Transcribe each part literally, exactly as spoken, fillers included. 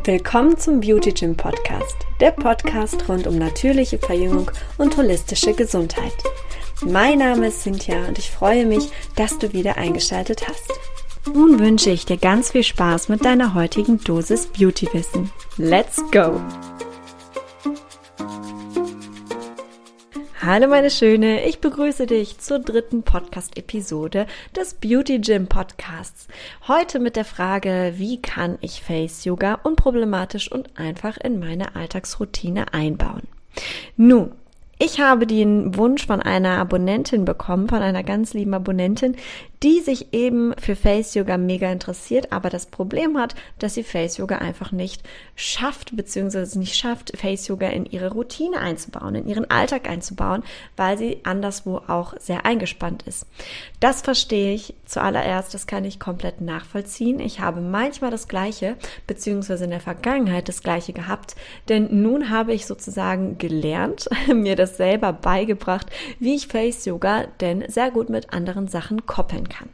Willkommen zum Beauty Gym Podcast, der Podcast rund um natürliche Verjüngung und holistische Gesundheit. Mein Name ist Cynthia und ich freue mich, dass du wieder eingeschaltet hast. Nun wünsche ich dir ganz viel Spaß mit deiner heutigen Dosis Beautywissen. Let's go! Hallo meine Schöne, ich begrüße dich zur dritten Podcast-Episode des Beauty Gym Podcasts. Heute mit der Frage, wie kann ich Face Yoga unproblematisch und einfach in meine Alltagsroutine einbauen? Nun, ich habe den Wunsch von einer Abonnentin bekommen, von einer ganz lieben Abonnentin, die sich eben für Face Yoga mega interessiert, aber das Problem hat, dass sie Face Yoga einfach nicht schafft, beziehungsweise nicht schafft, Face Yoga in ihre Routine einzubauen, in ihren Alltag einzubauen, weil sie anderswo auch sehr eingespannt ist. Das verstehe ich zuallererst, das kann ich komplett nachvollziehen. Ich habe manchmal das Gleiche, beziehungsweise in der Vergangenheit das Gleiche gehabt, denn nun habe ich sozusagen gelernt, mir das selber beigebracht, wie ich Face Yoga denn sehr gut mit anderen Sachen koppeln kann.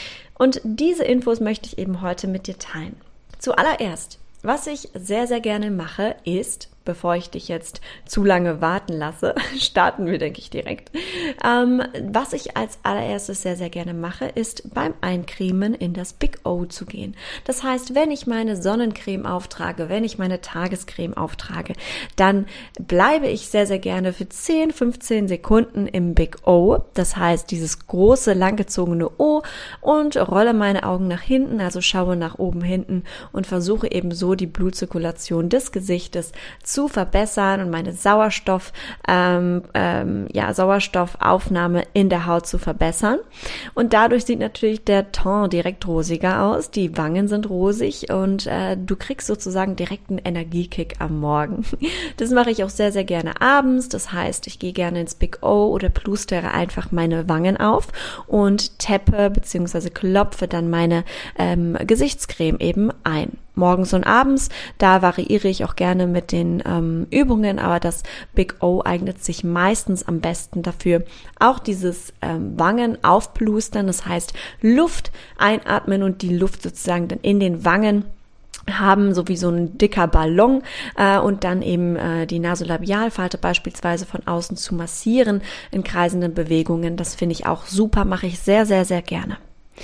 Und diese Infos möchte ich eben heute mit dir teilen. Zuallererst, was ich sehr, sehr gerne mache, ist, bevor ich dich jetzt zu lange warten lasse, starten wir, denke ich, direkt. Ähm, was ich als allererstes sehr, sehr gerne mache, ist beim Eincremen in das Big O zu gehen. Das heißt, wenn ich meine Sonnencreme auftrage, wenn ich meine Tagescreme auftrage, dann bleibe ich sehr, sehr gerne für zehn, fünfzehn Sekunden im Big O. Das heißt, dieses große, langgezogene O und rolle meine Augen nach hinten, also schaue nach oben, hinten und versuche eben so die Blutzirkulation des Gesichtes zu zu verbessern und meine Sauerstoff, ähm, ähm, ja, Sauerstoffaufnahme in der Haut zu verbessern. Und dadurch sieht natürlich der Teint direkt rosiger aus, die Wangen sind rosig und äh, du kriegst sozusagen direkt einen Energiekick am Morgen. Das mache ich auch sehr, sehr gerne abends. Das heißt, ich gehe gerne ins Big O oder plustere einfach meine Wangen auf und tappe bzw. klopfe dann meine ähm, Gesichtscreme eben ein. Morgens und abends, da variiere ich auch gerne mit den ähm, Übungen, aber das Big O eignet sich meistens am besten dafür. Auch dieses ähm, Wangen aufplustern, das heißt Luft einatmen und die Luft sozusagen dann in den Wangen haben, so wie so ein dicker Ballon äh, und dann eben äh, die Nasolabialfalte beispielsweise von außen zu massieren in kreisenden Bewegungen. Das finde ich auch super, mache ich sehr, sehr, sehr gerne.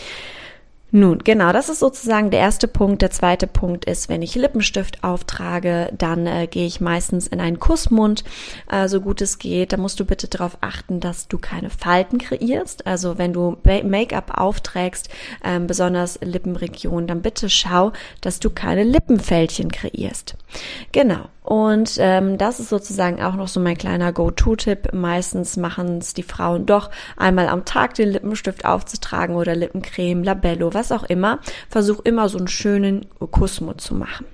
Nun, genau, das ist sozusagen der erste Punkt. Der zweite Punkt ist, wenn ich Lippenstift auftrage, dann äh, gehe ich meistens in einen Kussmund, äh, so gut es geht. Da musst du bitte darauf achten, dass du keine Falten kreierst. Also wenn du Make-up aufträgst, äh, besonders Lippenregion, dann bitte schau, dass du keine Lippenfältchen kreierst. Genau. Und ähm, das ist sozusagen auch noch so mein kleiner Go-To-Tipp. Meistens machen es die Frauen doch einmal am Tag den Lippenstift aufzutragen oder Lippencreme, Labello, was auch immer. Versuch immer so einen schönen Kussmund zu machen.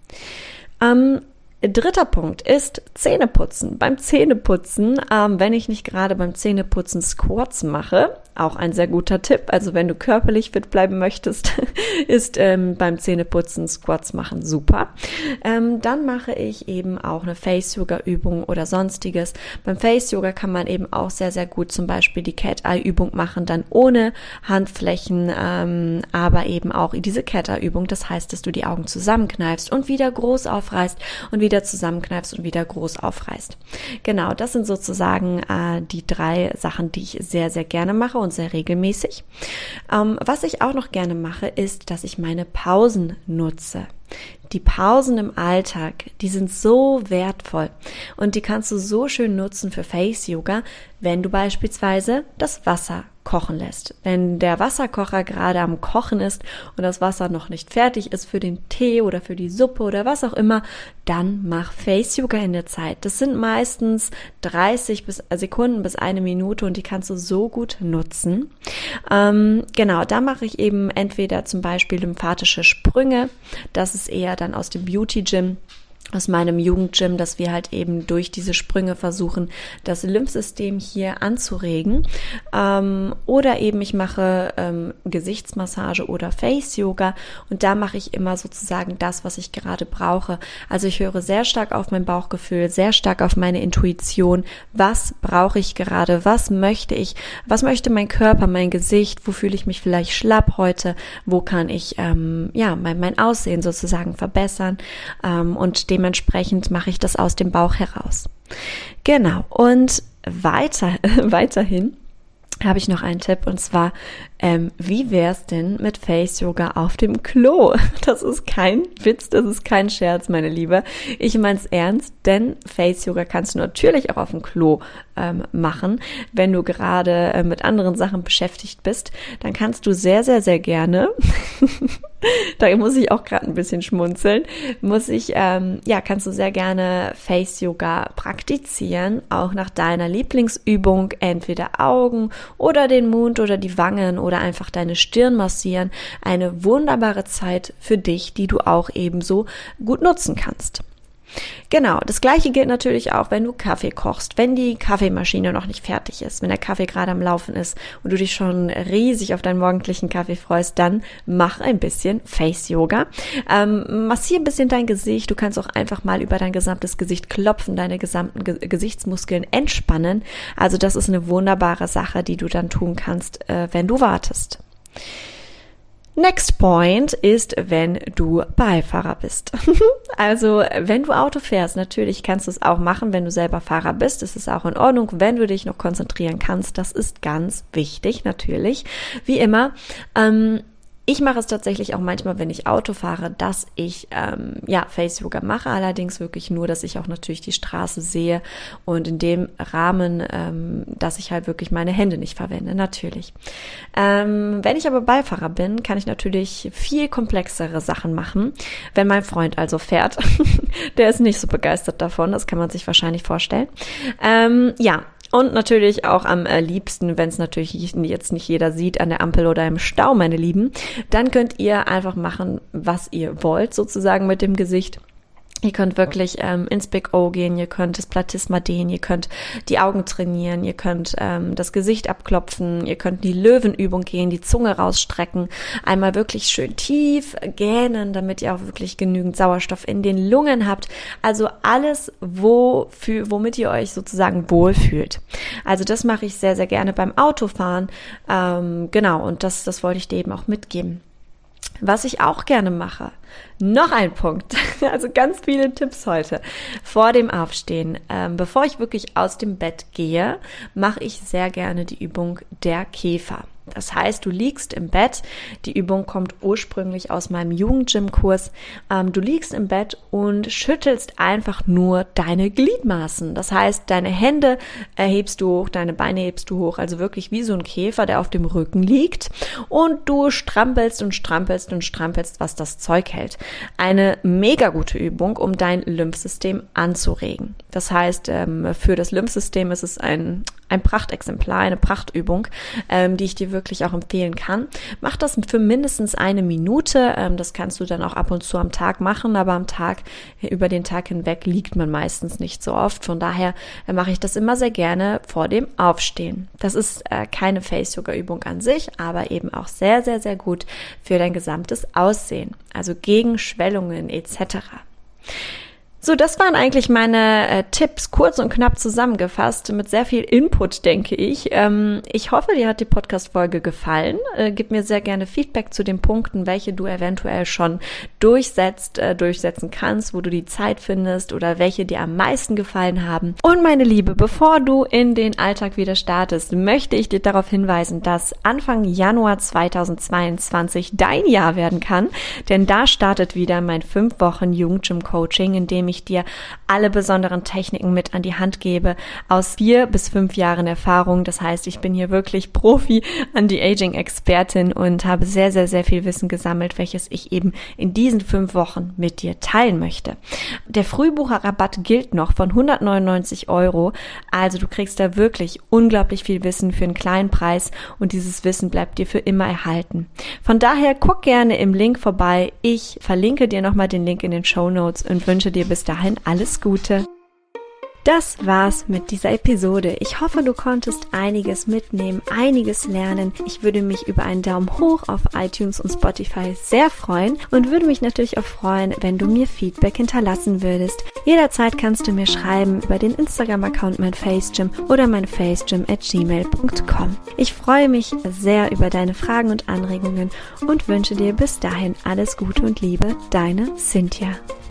Ähm, Dritter Punkt ist Zähneputzen. Beim Zähneputzen, ähm, wenn ich nicht gerade beim Zähneputzen Squats mache, auch ein sehr guter Tipp, also wenn du körperlich fit bleiben möchtest, ist ähm, beim Zähneputzen Squats machen super. Ähm, dann mache ich eben auch eine Face-Yoga-Übung oder sonstiges. Beim Face-Yoga kann man eben auch sehr, sehr gut zum Beispiel die Cat-Eye-Übung machen, dann ohne Handflächen, ähm, aber eben auch diese Cat-Eye-Übung. Das heißt, dass du die Augen zusammenkneifst und wieder groß aufreißt und wieder zusammenkneifst und wieder groß aufreißt. Genau, das sind sozusagen äh, die drei Sachen, die ich sehr, sehr gerne mache und sehr regelmäßig. Ähm, was ich auch noch gerne mache, ist, dass ich meine Pausen nutze. Die Pausen im Alltag, die sind so wertvoll und die kannst du so schön nutzen für Face Yoga, wenn du beispielsweise das Wasser kochen lässt. Wenn der Wasserkocher gerade am Kochen ist und das Wasser noch nicht fertig ist für den Tee oder für die Suppe oder was auch immer, dann mach Face Yoga in der Zeit. Das sind meistens dreißig bis Sekunden bis eine Minute und die kannst du so gut nutzen. Ähm, genau, da mache ich eben entweder zum Beispiel lymphatische Sprünge. Das ist eher dann aus dem Beauty Gym. aus meinem Jugendgym, dass wir halt eben durch diese Sprünge versuchen, das Lymphsystem hier anzuregen. Ähm, oder eben ich mache ähm, Gesichtsmassage oder Face-Yoga und da mache ich immer sozusagen das, was ich gerade brauche. Also ich höre sehr stark auf mein Bauchgefühl, sehr stark auf meine Intuition. Was brauche ich gerade? Was möchte ich? Was möchte mein Körper, mein Gesicht? Wo fühle ich mich vielleicht schlapp heute? Wo kann ich ähm, ja mein, mein Aussehen sozusagen verbessern? Ähm, und dem Dementsprechend mache ich das aus dem Bauch heraus. Genau. Und weiter, weiterhin habe ich noch einen Tipp und zwar, ähm, wie wär's denn mit Face Yoga auf dem Klo? Das ist kein Witz, das ist kein Scherz, meine Liebe. Ich mein's ernst, denn Face Yoga kannst du natürlich auch auf dem Klo ähm, machen. Wenn du gerade äh, mit anderen Sachen beschäftigt bist, dann kannst du sehr, sehr, sehr gerne, da muss ich auch gerade ein bisschen schmunzeln, muss ich, ähm, ja, kannst du sehr gerne Face Yoga praktizieren, auch nach deiner Lieblingsübung, entweder Augen oder den Mund oder die Wangen oder einfach deine Stirn massieren. Eine wunderbare Zeit für dich, die du auch ebenso gut nutzen kannst. Genau, das Gleiche gilt natürlich auch, wenn du Kaffee kochst, wenn die Kaffeemaschine noch nicht fertig ist, wenn der Kaffee gerade am Laufen ist und du dich schon riesig auf deinen morgendlichen Kaffee freust, dann mach ein bisschen Face-Yoga. Ähm, massier ein bisschen dein Gesicht, du kannst auch einfach mal über dein gesamtes Gesicht klopfen, deine gesamten Ge- Gesichtsmuskeln entspannen. Also das ist eine wunderbare Sache, die du dann tun kannst, äh, wenn du wartest. Next point ist, wenn du Beifahrer bist. Also, wenn du Auto fährst, natürlich kannst du es auch machen, wenn du selber Fahrer bist. Es ist auch in Ordnung, wenn du dich noch konzentrieren kannst. Das ist ganz wichtig, natürlich. Wie immer, ähm, ich mache es tatsächlich auch manchmal, wenn ich Auto fahre, dass ich ähm, ja Face-Yoga mache, allerdings wirklich nur, dass ich auch natürlich die Straße sehe und in dem Rahmen, ähm, dass ich halt wirklich meine Hände nicht verwende, natürlich. Ähm, wenn ich aber Beifahrer bin, kann ich natürlich viel komplexere Sachen machen. Wenn mein Freund also fährt, der ist nicht so begeistert davon, das kann man sich wahrscheinlich vorstellen. Ähm, ja, Und natürlich auch am liebsten, wenn es natürlich jetzt nicht jeder sieht, an der Ampel oder im Stau, meine Lieben, dann könnt ihr einfach machen, was ihr wollt, sozusagen mit dem Gesicht. Ihr könnt wirklich ähm, ins Big O gehen, ihr könnt das Platysma dehnen, ihr könnt die Augen trainieren, ihr könnt ähm, das Gesicht abklopfen, ihr könnt die Löwenübung gehen, die Zunge rausstrecken, einmal wirklich schön tief gähnen, damit ihr auch wirklich genügend Sauerstoff in den Lungen habt. Also alles, wo, für, womit ihr euch sozusagen wohlfühlt. Also das mache ich sehr, sehr gerne beim Autofahren. Ähm, genau, und das, das wollte ich dir eben auch mitgeben. Was ich auch gerne mache, noch ein Punkt, also ganz viele Tipps heute, vor dem Aufstehen. Ähm, bevor ich wirklich aus dem Bett gehe, mache ich sehr gerne die Übung der Käfer. Das heißt, du liegst im Bett, die Übung kommt ursprünglich aus meinem Jugendgym-Kurs, ähm, du liegst im Bett und schüttelst einfach nur deine Gliedmaßen. Das heißt, deine Hände erhebst du hoch, deine Beine hebst du hoch, also wirklich wie so ein Käfer, der auf dem Rücken liegt, und du strampelst und strampelst und strampelst, was das Zeug hält. Eine mega gute Übung, um dein Lymphsystem anzuregen. Das heißt, ähm, für das Lymphsystem ist es ein, ein Prachtexemplar, eine Prachtübung, ähm, die ich dir wirklich auch empfehlen kann. Mach das für mindestens eine Minute. Ähm, das kannst du dann auch ab und zu am Tag machen, aber am Tag, über den Tag hinweg liegt man meistens nicht so oft. Von daher äh, mache ich das immer sehr gerne vor dem Aufstehen. Das ist äh, keine Face-Yoga-Übung an sich, aber eben auch sehr, sehr, sehr gut für dein gesamtes Aussehen. Also gegen Schwellungen et cetera. So, das waren eigentlich meine äh, Tipps, kurz und knapp zusammengefasst, mit sehr viel Input, denke ich. Ähm, ich hoffe, dir hat die Podcast-Folge gefallen. Äh, gib mir sehr gerne Feedback zu den Punkten, welche du eventuell schon durchsetzt, äh, durchsetzen kannst, wo du die Zeit findest oder welche dir am meisten gefallen haben. Und meine Liebe, bevor du in den Alltag wieder startest, möchte ich dir darauf hinweisen, dass Anfang Januar zweitausendzweiundzwanzig dein Jahr werden kann, denn da startet wieder mein fünf Wochen Jugendgym-Coaching, in dem ich ich dir alle besonderen Techniken mit an die Hand gebe aus vier bis fünf Jahren Erfahrung. Das heißt, ich bin hier wirklich Profi, Anti-Aging-Expertin und habe sehr, sehr, sehr viel Wissen gesammelt, welches ich eben in diesen fünf Wochen mit dir teilen möchte. Der Frühbucherrabatt gilt noch von hundertneunundneunzig Euro. Also du kriegst da wirklich unglaublich viel Wissen für einen kleinen Preis und dieses Wissen bleibt dir für immer erhalten. Von daher guck gerne im Link vorbei. Ich verlinke dir nochmal den Link in den Shownotes und wünsche dir bis bis dahin alles Gute. Das war's mit dieser Episode. Ich hoffe, du konntest einiges mitnehmen, einiges lernen. Ich würde mich über einen Daumen hoch auf iTunes und Spotify sehr freuen und würde mich natürlich auch freuen, wenn du mir Feedback hinterlassen würdest. Jederzeit kannst du mir schreiben über den Instagram-Account meinfacegym oder meinfacegym at gmail punkt com. Ich freue mich sehr über deine Fragen und Anregungen und wünsche dir bis dahin alles Gute und Liebe, deine Cynthia.